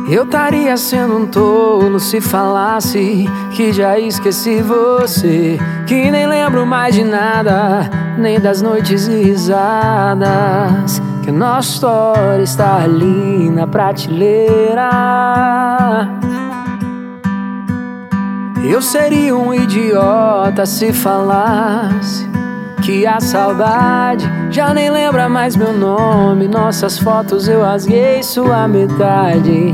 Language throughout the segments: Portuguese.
Eu estaria sendo um tolo se falasse que já esqueci você, que nem lembro mais de nada, nem das noites e risadas, que a nossa história está ali na prateleira. Eu seria um idiota se falasse que a saudade já nem lembra mais meu nome. Nossas fotos eu rasguei sua metade.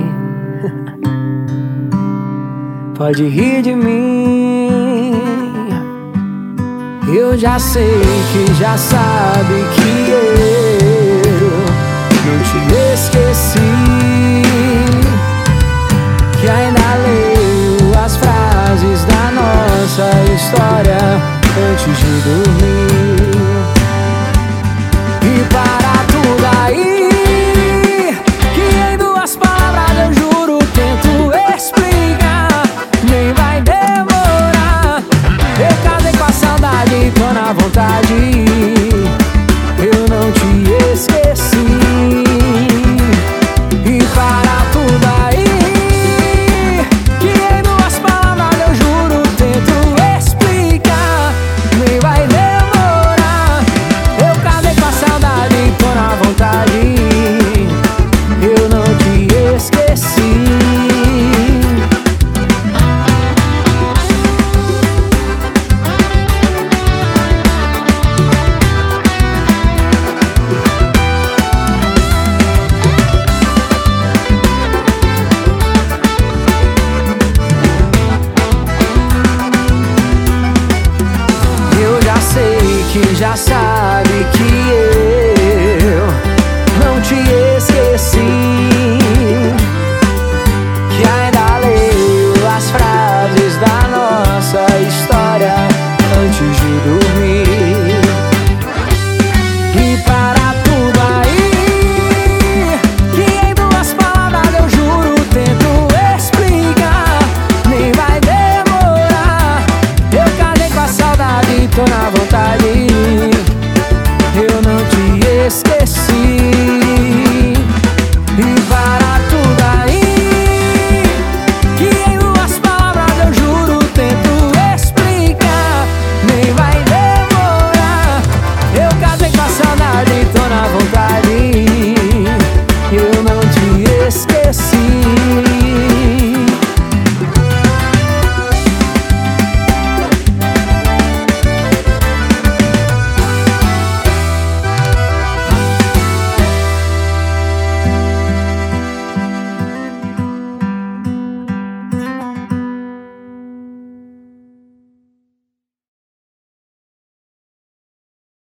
Pode rir de mim. Eu já sei que já sabe que